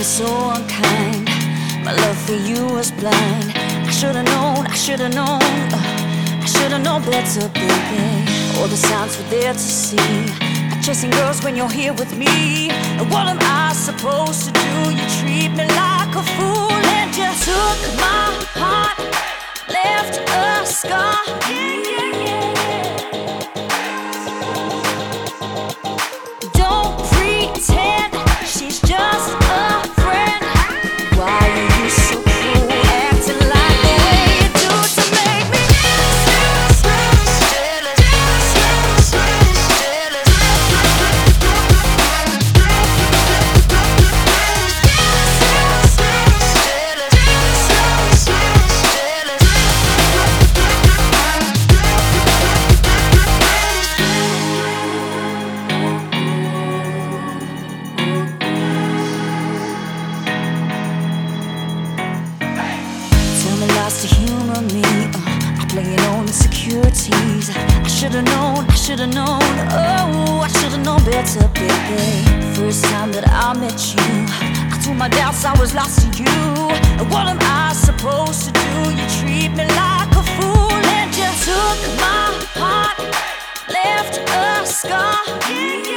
so unkind. My love for you was blind. I should've known, I should've known, I should've known better, baby. All the signs were there to see. I'm chasing girls when you're here with me. And what am I supposed to do? You treat me like a fool and just took my heart, left a scar. Yeah, yeah, yeah. Don't pretend she's just a friend. Why are you so cruel, acting like the way you do to make me jealous, jealous, jealous, jealous. Tell me lies to humor me. I'm playing on insecurities. I should've known, I should've known. Oh, I should've known better, baby. First time that I met you, I told my doubts I was lost to you. And what am I supposed to do? You treat me like a fool and just took my heart, left a scar. Yeah, yeah.